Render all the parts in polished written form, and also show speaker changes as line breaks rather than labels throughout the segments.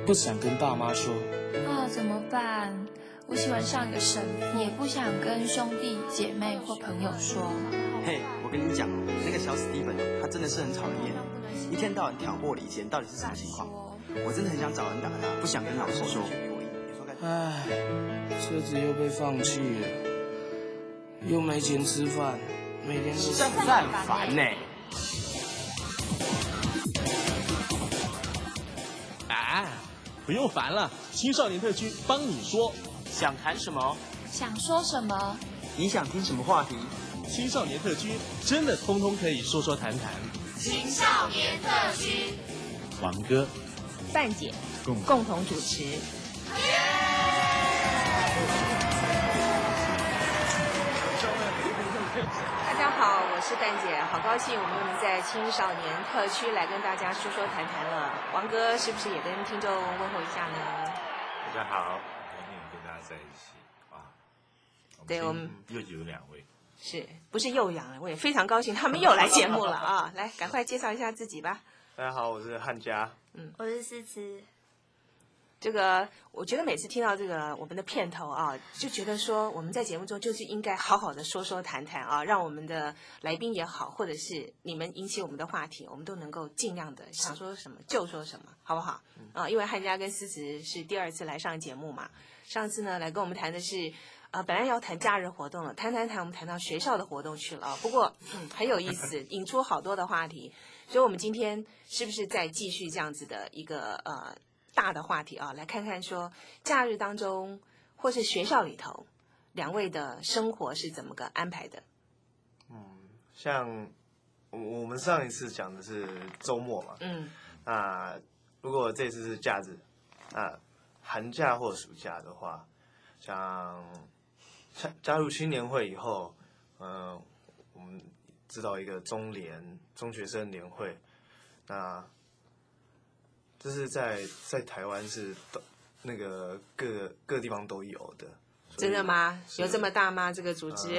不想跟爸妈说。
怎么办？我喜欢上一个神父，也不想跟兄弟姐妹或朋友说。
嘿，我跟你讲，那个小史蒂芬，他真的是很讨人厌，一天到晚挑拨离间，到底是什么情况？我真的很想找人打他，不想跟老师说。
唉，车子又被放弃了，又没钱吃饭，每天都
这很烦呢。
不用烦了，青少年特区帮你说。
想谈什么？
想说什么？
你想听什么话题？
青少年特区真的通通可以说说谈谈。
青少年特区，
王哥、
范姐共同主持。大家好，我是蛋姐，好高兴我们又能在青少年特区来跟大家说说谈谈了。王哥是不是也跟听众问候一下呢？
大家好，很高兴跟大家在一起啊。
对，我们
又有2位，
是不是又阳了？我也非常高兴，他们又来节目了啊！来，赶快介绍一下自己吧。
大家好，我是汉佳。
我是思慈。
这个，我觉得每次听到这个我们的片头啊，就觉得说我们在节目中就是应该好好的说说谈谈啊，让我们的来宾也好，或者是你们引起我们的话题，我们都能够尽量的想说什么就说什么，好不好？因为汉佳跟思慈是第2次来上节目嘛，上次呢来跟我们谈的是本来要谈假日活动了，谈，我们谈到学校的活动去了啊。不过很有意思，引出好多的话题，所以我们今天是不是再继续这样子的一个大的话题啊，来看看说假日当中或是学校里头2位的生活是怎么个安排的。
像我们上一次讲的是周末嘛，那如果这次是假日，那寒假或暑假的话，像加入青年会以后，我们知道一个中学生联会，那这是在台湾是那个各地方都有的。
真的吗？有这么大吗？这个组织？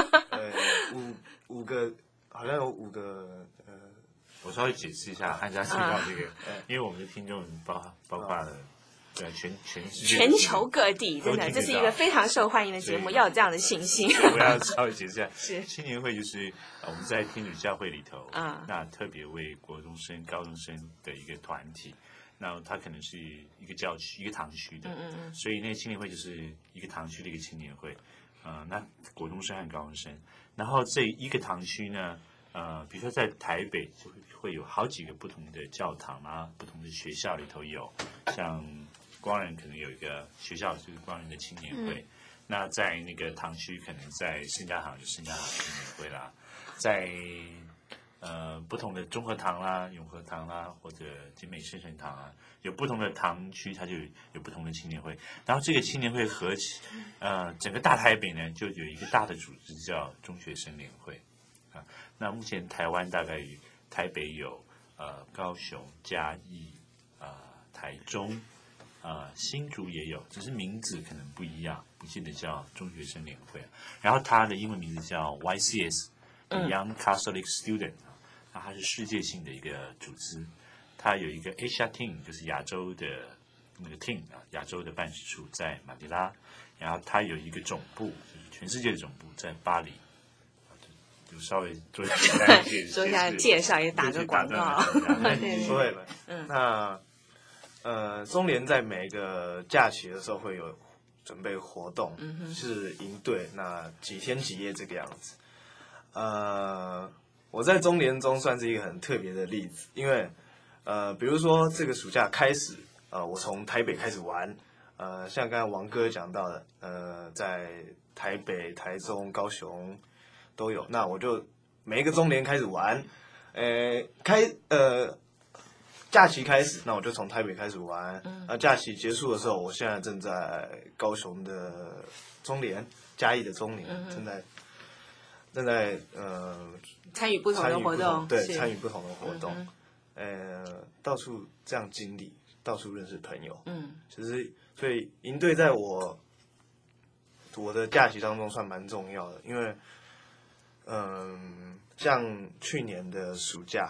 五个，好像有5个。
我稍微解释一下汉佳提到这个，因为我们的听众包括了
全球各地，真的，这是一个非常受欢迎的节目，要有这样的信心。
我要稍微解释一下，
是
青年会就是我们在天主教会里头，那特别为国中生、高中生的一个团体。那它可能是一个教区、一个堂区的，所以那个青年会就是一个堂区的一个青年会，那国中生和高中生，然后这一个堂区呢，比如说在台北就会有好几个不同的教堂啊，不同的学校里头有，像光仁可能有一个学校就是光仁的青年会，那在那个堂区可能在圣家堂有圣家堂青年会啦，在不同的中和堂啦、永和堂啦，或者景美圣神堂啊，有不同的堂区，它就有不同的青年会。然后这个青年会合起，整个大台北呢，就有一个大的组织叫中学生联会啊。那目前台湾大概台北有高雄、嘉义、台中、新竹也有，只是名字可能不一样，不记得叫中学生联会。然后它的英文名字叫 YCS。Young Catholic Student， 那它是世界性的一个组织，它有一个 Asia Team， 就是亚洲的那个 team 啊，亚洲的办事处在马尼拉，然后它有一个总部，就是全世界的总部在巴黎，就稍微做一下
介绍，也打个广告。
对了，那中联在每一个假期的时候会有准备活动，是营队，那几天几夜这个样子。我在中联中算是一个很特别的例子，因为比如说这个暑假开始，我从台北开始玩，像刚才王哥讲到的，在台北、台中、高雄都有，那我就每一个中联开始玩，假期开始，那我就从台北开始玩，假期结束的时候，我现在正在高雄的中联、嘉义的中联，正在
参与不同的活动，
对，参与不同的活动，到处这样经历，到处认识朋友，其实所以营队在我的假期当中算蛮重要的，因为像去年的暑假，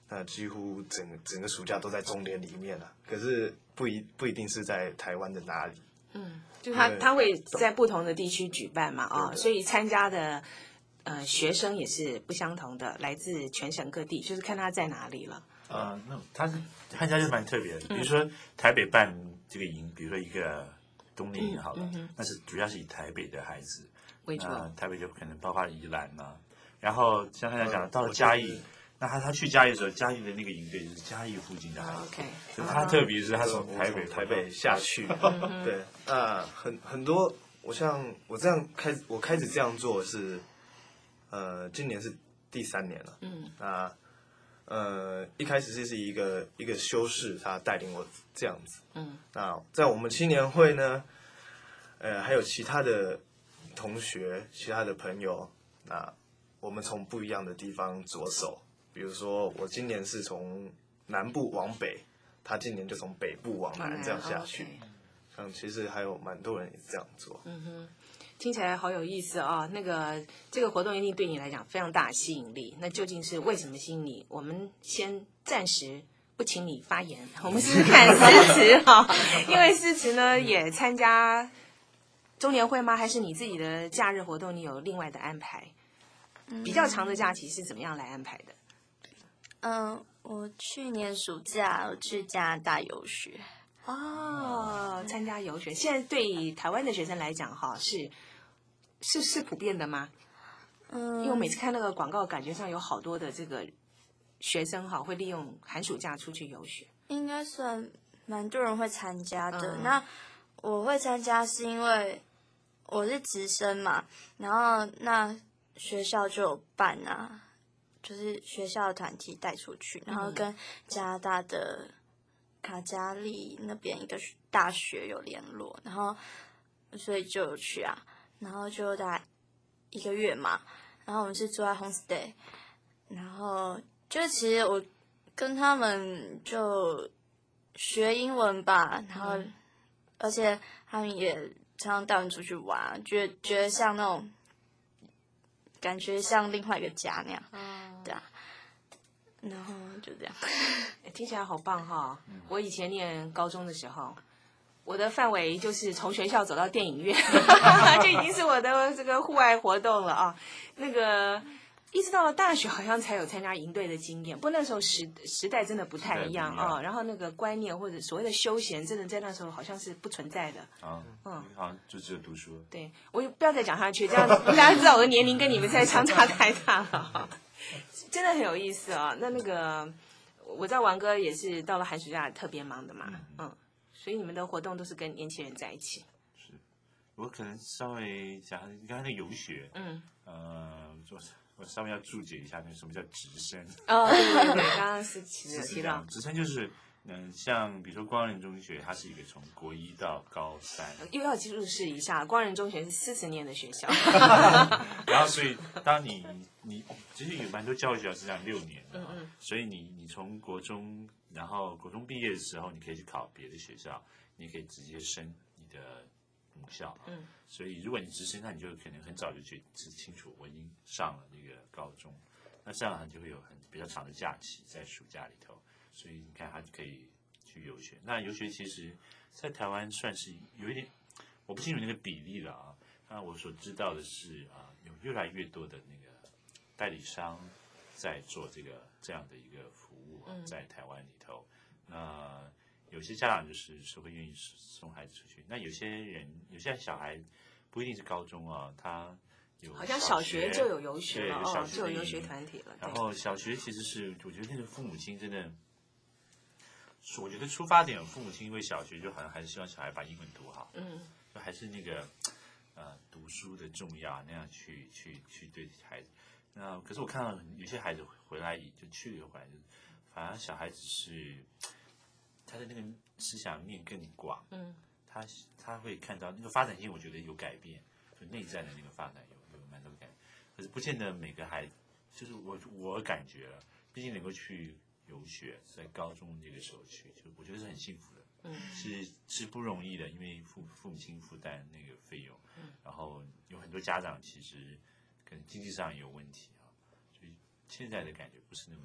那几乎整个暑假都在中联里面了。可是不一定是在台湾的哪里。
就他会在不同的地区举办嘛，所以参加的学生也是不相同的，来自全省各地，就是看他在哪里了。
那他是参加就蛮特别的，比如说台北办这个营，比如说一个冬令营好了，那是主要是以台北的孩子
为主，
台北就可能包括宜兰啊，然后像他讲到了嘉义。那他去嘉义的时候，嘉义的那个营队就是嘉义附近的孩子，所以他特别是他从台北
下去，对，很多，我这样开始这样做是，今年是第3年了，一开始是一个修士他带领我这样子，那在我们青年会呢，还有其他的同学、其他的朋友，那我们从不一样的地方着手。比如说，我今年是从南部往北，他今年就从北部往南这样下去。其实还有蛮多人也这样做。
听起来好有意思啊！这个活动一定对你来讲非常大的吸引力。那究竟是为什么吸引你？我们先暂时不请你发言，我们试试看诗词哈，因为诗词呢也参加中年会吗？还是你自己的假日活动你有另外的安排？比较长的假期是怎么样来安排的？
我去年暑假我去加拿大游学。
参加游学，现在对台湾的学生来讲，哈，是普遍的吗？因为我每次看那个广告，感觉上有好多的这个学生哈，会利用寒暑假出去游学。
应该算蛮多人会参加的。那我会参加是因为我是直升嘛，然后那学校就有办啊。就是学校的团体带出去，然后跟加拿大的卡加利那边一个大学有联络，然后所以就有去啊，然后就大概1个月嘛，然后我们是住在 homestay， 然后就其实我跟他们就学英文吧，然后而且他们也常常带我们出去玩，觉得像那种。感觉像另外一个家那样，对啊，然后就这样，
听起来好棒哈！我以前念高中的时候，我的范围就是从学校走到电影院，就已经是我的这个户外活动了啊。一直到了大学，好像才有参加营队的经验。不过那时候时代真的不太一样啊，然后那个观念或者所谓的休闲，真的在那时候好像是不存在的。
好像就只有读书。
对，我不要再讲下去，这样大家知道我的年龄跟你们在相差太大了。真的很有意思啊。那个，我知道王哥也是到了寒暑假特别忙的嘛，所以你们的活动都是跟年轻人在一起。
是，我可能稍微讲刚才那个游学，我稍微要注解一下，那什么叫直升？
对，刚刚是其实提到
直升就是，像比如说光仁中学，它是一个从国1到高3，
又要入示一下，光仁中学是40年的学校。
然后，所以当你其实有蛮多教育学校是这样6年的，所以你从国中，然后国中毕业的时候，你可以去考别的学校，你可以直接升你的母校，所以如果你直升，那你就可能很早就去清楚我已经上了那个高中，那这样就会有比较长的假期在暑假里头，所以你看他就可以去游学。那游学其实，在台湾算是有一点，我不清楚那个比例了啊。那我所知道的是有越来越多的那个代理商在做这样的一个服务在台湾里头。那有些家长就是会愿意送孩子出去，那有些小孩不一定是高中啊，他有
好像小学就有游学了，就有游学团体了。
然后小学其实是我觉得那个父母亲真的，我觉得出发点父母亲因为小学就好像还是希望小孩把英文读好，就还是那个读书的重要那样去对孩子。那可是我看到有些孩子回来就去了回来，反而小孩子是。他的那个思想面更广，他会看到那个发展性，我觉得有改变，就内在的那个发展有蛮多改变。可是不见得每个孩子，就是我感觉了，毕竟能够去游学，在高中那个时候去，就我觉得是很幸福的，是不容易的，因为父母亲负担那个费用，然后有很多家长其实可能经济上也有问题啊，所以现在的感觉不是那么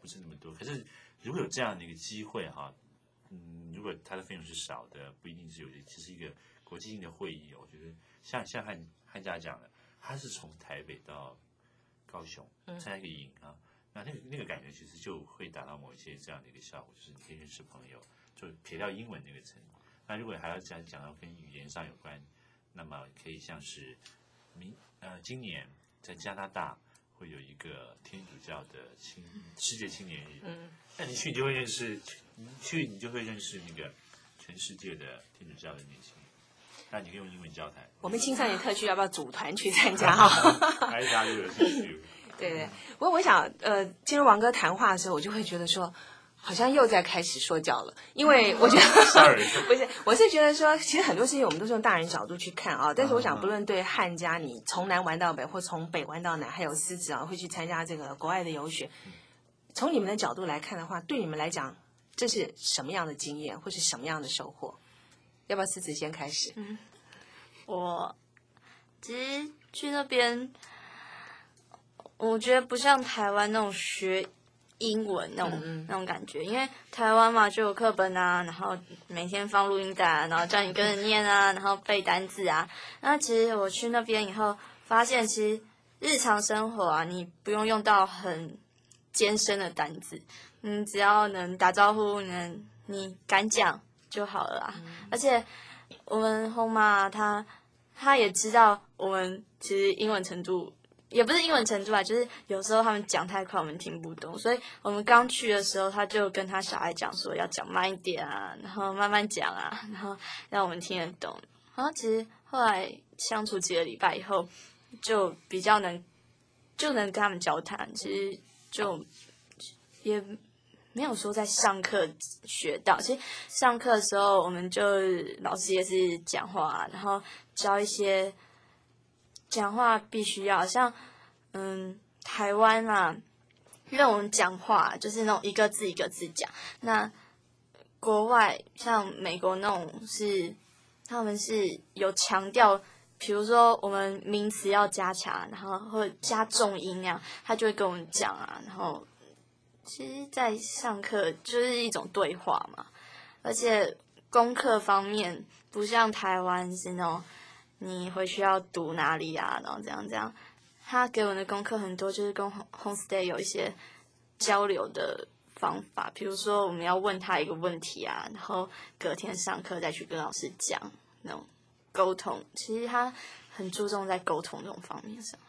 不是那么多。可是如果有这样的一个机会哈，如果它的费用是少的，不一定是有的，只是一个国际性的会议，我觉得像汉家讲的，他是从台北到高雄参加一个营啊，那个感觉其实就会达到某一些这样的一个效果，就是你可以认识朋友，就撇掉英文那个层。那如果还要讲到跟语言上有关，那么可以像是今年在加拿大会有一个天主教的世界青年日，那你去你就会认识，你就会认识那个全世界的天主教的年轻人。那你可以用英文交谈。
我们青少年特区要不要组团去参加哈？
大家都有兴趣。
对，不过我想，进入王哥谈话的时候，我就会觉得说，好像又在开始说教了，因为我觉得
，sorry，
不是，我是觉得说，其实很多事情我们都是用大人角度去看啊，但是我想，不论对汉家，你从南玩到北，或从北玩到南，还有狮子啊，会去参加这个国外的游学，从你们的角度来看的话，对你们来讲，这是什么样的经验，或是什么样的收获？要不要狮子先开始？
我其实去那边，我觉得不像台湾那种学英文那种感觉，因为台湾嘛就有课本啊，然后每天放录音带啊，然后叫你跟着念啊，然后背单字啊。那其实我去那边以后，发现其实日常生活啊，你不用到很艰深的单字，只要能打招呼，你敢讲就好了啊。而且我们后妈他也知道我们其实英文程度也不是英文程度啊，就是有时候他们讲太快我们听不懂，所以我们刚去的时候他就跟他小孩讲说要讲慢一点啊，然后慢慢讲啊，然后让我们听得懂。然后其实后来相处几个礼拜以后，就比较能跟他们交谈，其实就也没有说在上课学到，其实上课的时候我们就老师也是讲话，然后教一些讲话必须要像台湾啊，因为我们讲话就是那种一个字一个字讲，那国外像美国那种他们是有强调，比如说我们名词要加强，然后或者加重音那样，他就会跟我们讲啊，然后其实在上课就是一种对话嘛，而且功课方面不像台湾是那种你回去要读哪里啊，然后这样，他给我们的功课很多就是跟 homestay 有一些交流的方法，比如说我们要问他一个问题啊，然后隔天上课再去跟老师讲，那种沟通，其实他很注重在沟通这种方面上。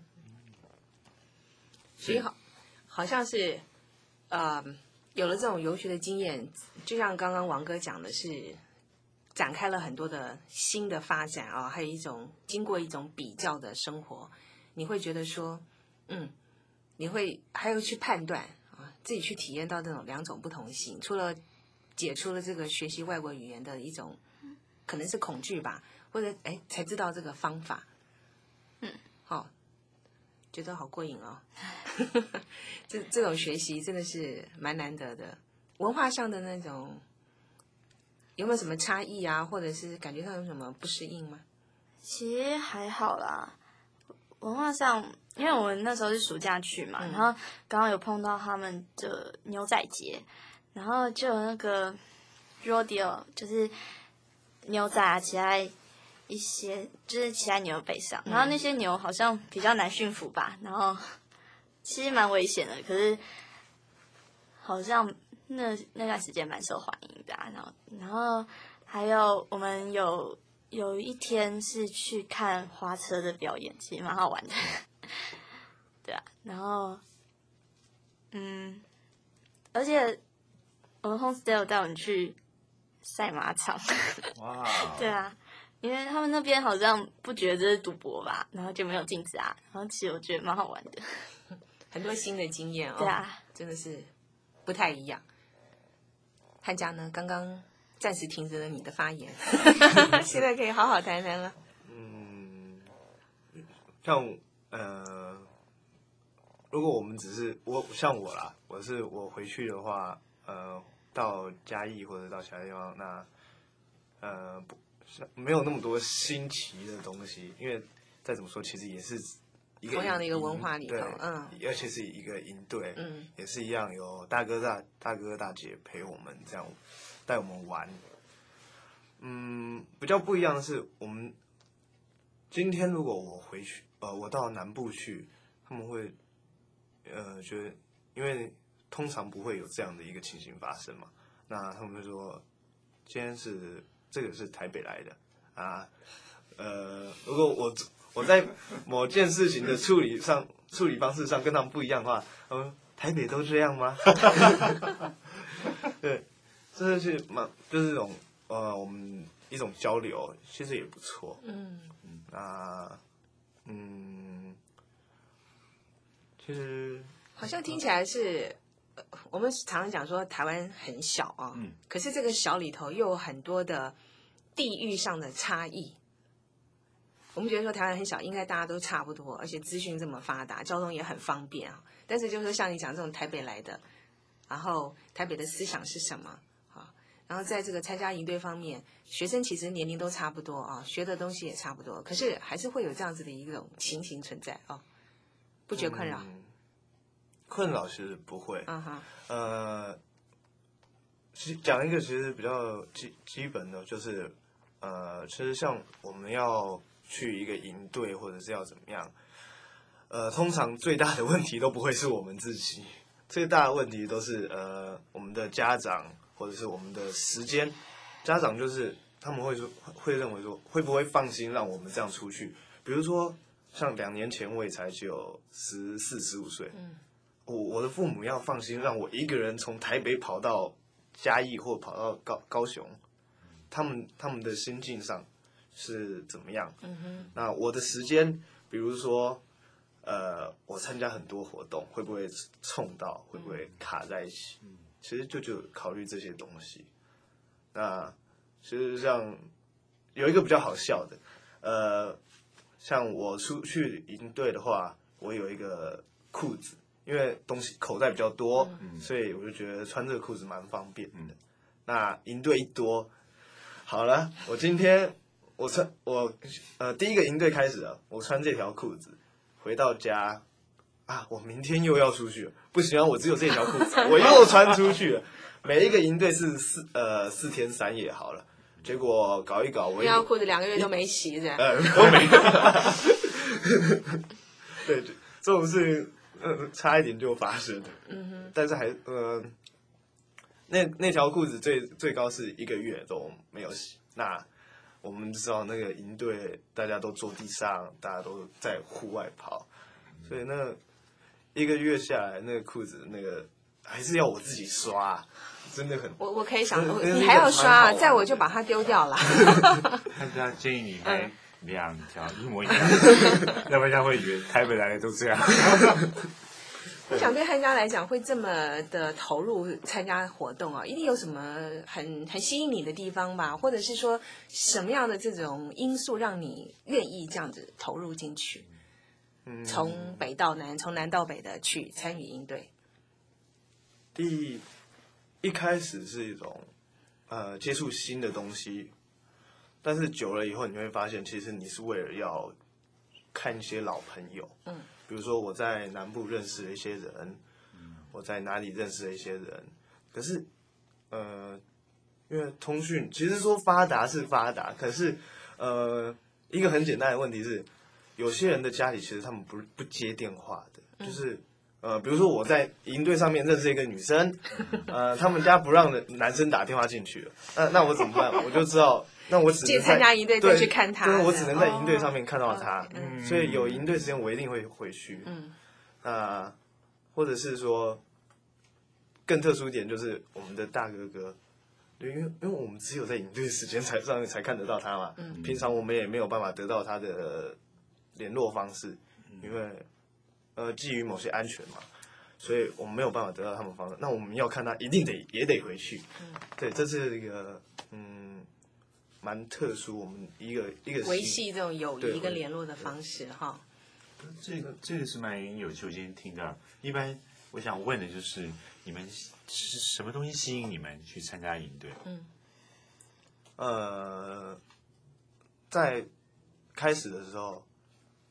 所以好像是有了这种游学的经验，就像刚刚王哥讲的是展开了很多的新的发展啊，还有经过一种比较的生活，你会觉得说你会还有去判断啊，自己去体验到这种两种不同性，除了解除了这个学习外国语言的一种可能是恐惧吧，或者才知道这个方法，觉得好过瘾哦。这种学习真的是蛮难得的。文化上的那种有没有什么差异啊，或者是感觉到有什么不适应吗？
其实还好啦，文化上，因为我们那时候是暑假去嘛，然后刚刚有碰到他们的牛仔节，然后就有那个 rodeo， 就是牛仔啊骑在一些就是骑在牛背上，然后那些牛好像比较难驯服吧，然后其实蛮危险的，可是好像那段时间蛮受欢迎的啊，然后还有我们有一天是去看花车的表演，其实蛮好玩的。对啊，然后而且我们 homestay 有带我们去赛马场。
哇！
对啊，因为他们那边好像不觉得这是赌博吧，然后就没有禁止啊，然后其实我觉得蛮好玩的，
很多新的经验哦。
对啊，
真的是不太一样。汉家呢，刚刚暂时停止了你的发言，现在可以好好谈谈了。
像如果我们只是像我啦，我回去的话，到嘉义或者到其他地方，那没有那么多新奇的东西，因为再怎么说，其实也是
同样的一个文化里头，
而且是一个营队，也是一样有大哥大姐陪我们这样带我们玩。比较不一样的是，我们今天如果我回去，我到南部去，他们会觉得，因为通常不会有这样的一个情形发生嘛，那他们会说，今天这个是台北来的啊，如果我在某件事情的处理方式上跟他们不一样的话，台北都这样吗？对，这是就是这种我们一种交流，其实也不错。其实
好像听起来是，我们常常讲说台湾很小啊，可是这个小里头又有很多的地域上的差异。我们觉得说台湾很小，应该大家都差不多，而且资讯这么发达，交通也很方便啊。但是就是说像你讲这种台北来的，然后台北的思想是什么啊？然后在这个参加营队方面，学生其实年龄都差不多啊，学的东西也差不多，可是还是会有这样子的一种情形存在哦，不觉得困扰？
困扰其实不会。讲一个其实比较基本的，就是其实像我们要去一个营队或者是要怎么样，通常最大的问题都不会是我们自己，最大的问题都是我们的家长或者是我们的时间。家长就是他们会认为说，会不会放心让我们这样出去？比如说像2年前我也才只有14、15岁，我的父母要放心让我一个人从台北跑到嘉义或跑到高雄，他们的心境上是怎么样？那我的时间，比如说我参加很多活动，会不会冲到？会不会卡在一起？其实就考虑这些东西。那其实像有一个比较好笑的，像我出去营队的话，我有一个裤子，因为东西口袋比较多，所以我就觉得穿这个裤子蛮方便的。那营队一多，好了，我今天第一个营队开始了，我穿这条裤子回到家啊，我明天又要出去了，不行啊，我只有这条裤子，我又穿出去了。每一个营队是4天3夜好了，结果搞一搞，我
这条裤子2个月都没洗是吧？
都没。对，这种事差一点就发生了。但是还那条裤子最高是1个月都没有洗。那我们知道那个营队大家都坐地上，大家都在户外跑，所以那1个月下来，那个裤子那个还是要我自己刷，真的很。我
可以想，你还要刷，再我就把它丢掉了。
但是他建议你买2条一模一样的，要不然他会以为台北来的都这样。
我想对汉家来讲，会这么的投入参加活动啊，一定有什么很吸引你的地方吧？或者是说什么样的这种因素让你愿意这样子投入进去？从北到南，从南到北的去参与营队。
一开始是一种接触新的东西，但是久了以后，你会发现，其实你是为了要看一些老朋友。比如说我在南部认识了一些人，我在哪里认识了一些人，可是因为通讯其实说发达是发达，可是一个很简单的问题是，有些人的家里其实他们不接电话的，就是比如说我在营队上面认识一个女生，他们家不让男生打电话进去了，那我怎么办？我就知道。那我只能
参加营队再去看他，
我只能在营队上面看到他，所以有营队时间我一定会回去。或者是说更特殊一点，就是我们的大哥哥，对，因为我们只有在营队时间才看得到他嘛，平常我们也没有办法得到他的联络方式，因为基于某些安全嘛，所以我们没有办法得到他们方式。那我们要看他，一定也得回去。对，这是一个蛮特殊，我们一个
维系这种友谊跟联络的方式哈。
这个是蛮有趣，我今天听到。一般我想问的就是，你们是什么东西吸引你们去参加营队？
在开始的时候，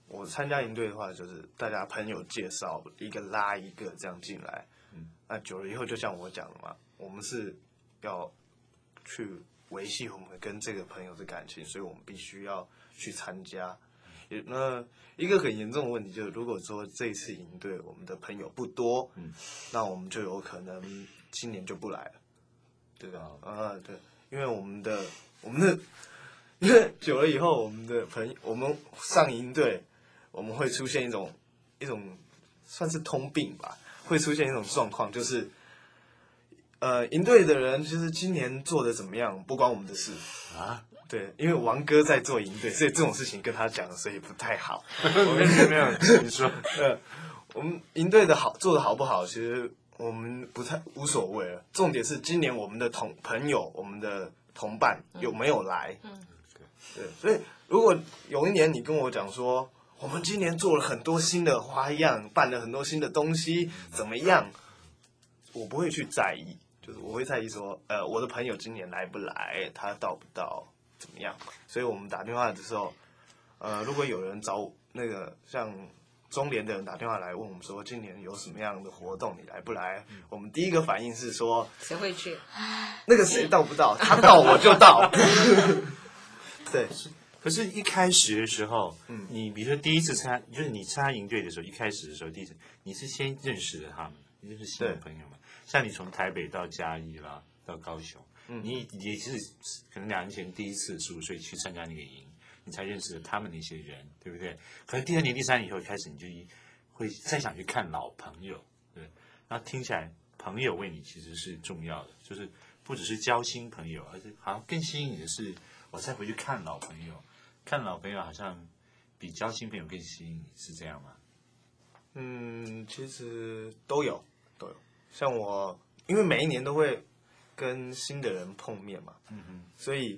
我参加营队的话，就是大家朋友介绍，一个拉一个这样进来。那久了以后，就像我讲的嘛，我们是要去维系我们跟这个朋友的感情，所以我们必须要去参加。那一个很严重的问题就是，如果说这一次营队我们的朋友不多，那我们就有可能今年就不来了，对吧？对，因为我们的，因为久了以后，我们上营队，我们会出现一种算是通病吧，会出现一种状况，就是营队的人其实今年做的怎么样，不关我们的事啊。对，因为王哥在做营队，所以这种事情跟他讲，所以不太好。我跟没有你说，我们营队的做的好不好，其实我们无所谓了。重点是今年我们的朋友、我们的同伴有没有来？对，所以如果有一年你跟我讲说，我们今年做了很多新的花样，办了很多新的东西，怎么样？我不会去在意，就是我会在意说，我的朋友今年来不来，他到不到。怎么样？所以我们打电话的时候，如果有人找那个像中联的人打电话来问我们说今年有什么样的活动，你来不来？我们第一个反应是说
谁会去？
那个谁到不到？他到我就到。对，
可是一开始的时候，你比如说第一次就是你参加营队的时候，一开始的时候，第一次你是先认识了他们，你认识新的朋友们，像你从台北到嘉义啦，到高雄。你也是可能2年前第一次15岁去参加那个营，你才认识了他们那些人，对不对？可能第2年、第3年以后开始，你就会再想去看老朋友，对。那听起来，朋友为你其实是重要的，就是不只是交新朋友，而是好像更吸引你的是，我再回去看老朋友，看老朋友好像比交新朋友更吸引你，是这样吗？
其实都有。像我，因为每一年都会跟新的人碰面嘛，所以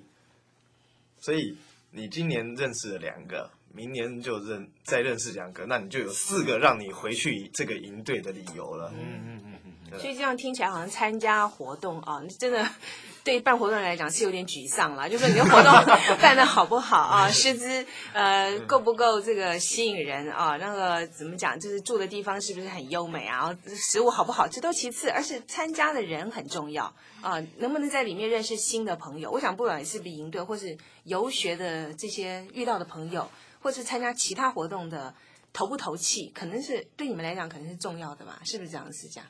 你今年认识了2个，明年就再认识2个，那你就有4个让你回去这个营队的理由了。
所以这样听起来好像参加活动啊，真的对办活动来讲是有点沮丧了，就是你的活动办得好不好啊，师资够不够这个吸引人啊，那个怎么讲，就是住的地方是不是很优美啊，食物好不好，这都其次，而是参加的人很重要啊，能不能在里面认识新的朋友？我想不管是营队或是游学的这些遇到的朋友，或是参加其他活动的投不投气，可能是对你们来讲可能是重要的嘛，是不是这样？是这样？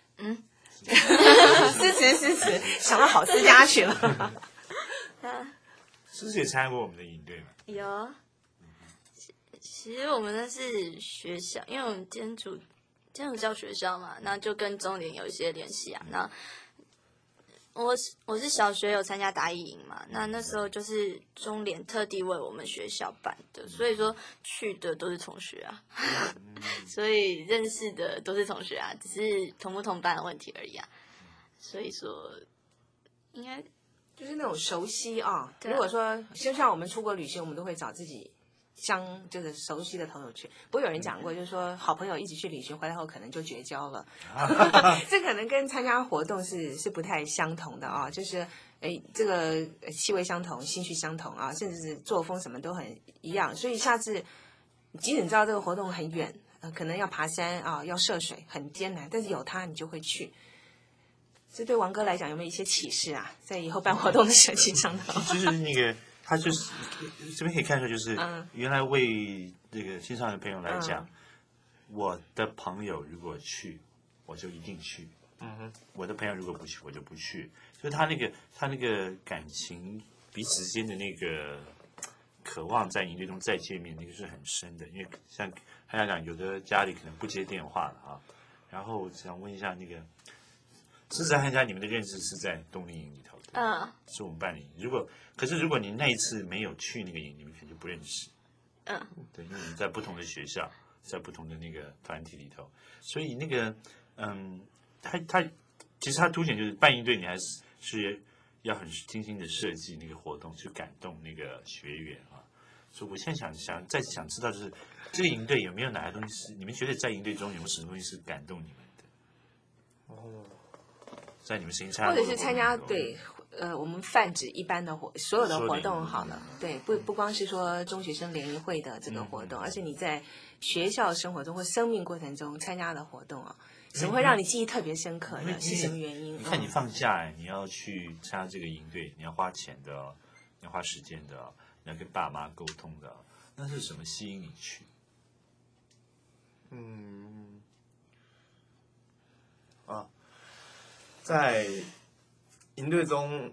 诗词想到好思家去了。
诗词也参加过我们的营队吗？
有。其实我们那是学校，因为我们建筑教学校嘛，那就跟中联有一些联系啊。那我是小学有参加打艺营嘛，那时候就是中联特地为我们学校办的，所以说去的都是同学啊，所以认识的都是同学啊，只是同不同班的问题而已啊。所以说，应该
就是那种熟悉啊。如果说就像我们出国旅行，我们都会找自己就是熟悉的朋友去。不过有人讲过，就是说好朋友一起去旅行回来后可能就绝交了，这可能跟参加活动是不太相同的啊。就是这个气味相同，兴趣相同啊，甚至是作风什么都很一样。所以下次即使你知道这个活动很远，可能要爬山啊，要涉水，很艰难，但是有它你就会去。这对王哥来讲有没有一些启示啊？在以后办活动的设计上头，
就是那个。他就是这边可以看出，就是原来为这个青少年朋友来讲，我的朋友如果去，我就一定去。我的朋友如果不去，我就不去。所以他那个感情彼此之间的那个渴望在营队中再见面，那个是很深的。因为像他讲，有的家里可能不接电话了啊。然后想问一下，那个诗词汉家，你们的认识是在冬令营里头的，是我们办的营。如果你那一次没有去那个营，你们可能就不认识。对，因为你们在不同的学校，在不同的那个团体里头，所以那个他其实他凸显就是办营队，你还是要很精心的设计那个活动，去感动那个学员啊。所以我现在想知道，就是这个营队有没有哪些东西是你们觉得在营队中有没有什么东西是感动你们的？在你们身上，
或者是参加对我们泛指一般的所有的活动好了，对，不光是说中学生联谊会的这个活动，而且你在学校生活中或生命过程中参加的活动啊，什么会让你记忆特别深刻的？是什么原因？
你看你放假，你要去参加这个营队，你要花钱的，你要花时间的，你要跟爸妈沟通的，那是什么吸引你去？
在营队中，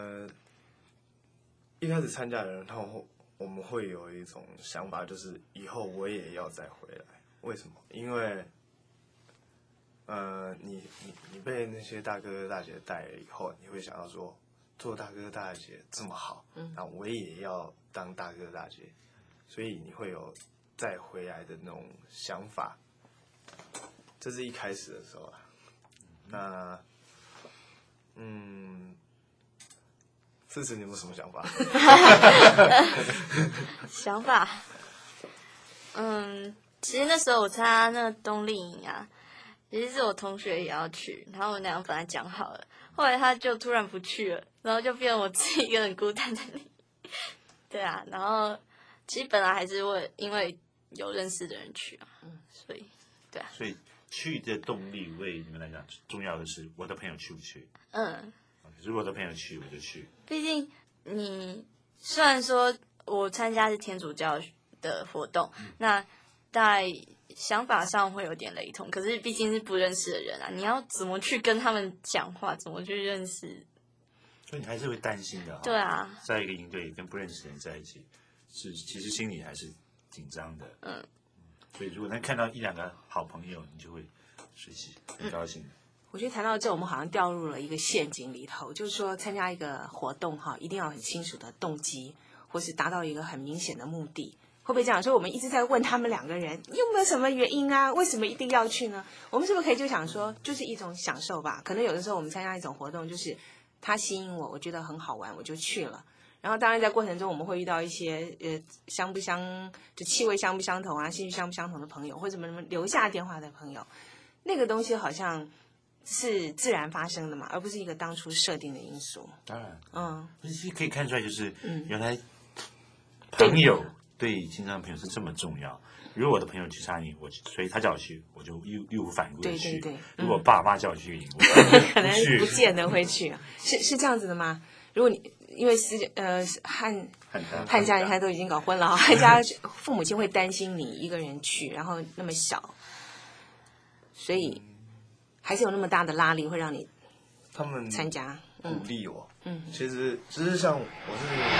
一开始参加的人，我们会有一种想法，就是以后我也要再回来。为什么？因为，你被那些大哥哥大姐带了以后，你会想到说，做大哥哥大姐这么好，那我也要当大哥大姐，所以你会有再回来的那种想法。这是一开始的时候啊。那，思思，你有没有什么想法？
想法，其实那时候我参加那个冬令营啊，其实是我同学也要去，然后我们俩本来讲好了，后来他就突然不去了，然后就变成我自己一个人孤单在那里。对啊，然后其实本来还是因为有认识的人去啊，所以对啊。
所以去的动力为你们来讲重要的是我的朋友去不去？如果我的朋友去，我就去。
毕竟你虽然说我参加是天主教的活动，那在想法上会有点雷同，可是毕竟是不认识的人啊，你要怎么去跟他们讲话，怎么去认识？
所以你还是会担心的。
对啊，
在一个营队跟不认识的人在一起，其实心里还是紧张的。所以如果能看到一两个好朋友，你就会学习很高兴。
我觉得谈到这，我们好像掉入了一个陷阱里头，就是说参加一个活动哈，一定要很清楚的动机，或是达到一个很明显的目的。会不会这样？所以我们一直在问他们两个人有没有什么原因啊？为什么一定要去呢？我们是不是可以就想说，就是一种享受吧？可能有的时候我们参加一种活动，就是它吸引我，我觉得很好玩，我就去了。然后当然在过程中我们会遇到一些就气味相不相同啊，兴趣相不相同的朋友，或者什么留下电话的朋友，那个东西好像是自然发生的嘛，而不是一个当初设定的因素。
当然，其实可以看出来，就是原来朋友对经常朋友是这么重要。如果我的朋友去参与，所以他叫我去，我就义无反顾的去。
对。
如果爸妈叫我去，我
可能不见得会去。是这样子的吗？如果你因为汉家你看都已经搞昏了，汉家父母亲会担心你一个人去，然后那么小，所以还是有那么大的拉力会让你
他们
参加
鼓励我。其实像我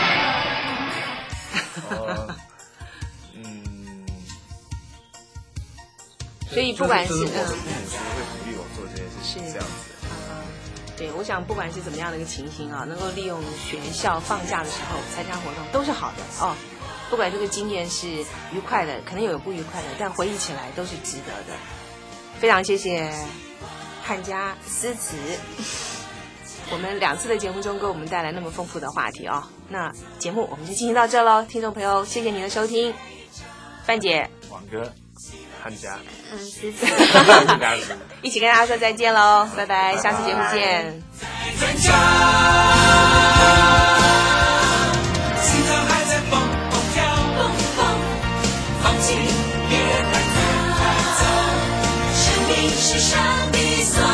是
所以不管是
我的父母亲会鼓励我做这件事情，这样子。
对，我想不管是怎么样的一个情形啊，能够利用学校放假的时候参加活动都是好的哦。不管这个经验是愉快的，可能有不愉快的，但回忆起来都是值得的。非常谢谢汉家思慈，我们2次的节目中给我们带来那么丰富的话题哦。那节目我们就进行到这喽，听众朋友，谢谢您的收听，范姐、
王哥、
汉家。
思慈，
一起跟大家说再见喽，拜拜，下次节目见。
心脏还在蹦蹦跳，蹦蹦，放弃别太走，生命是上帝所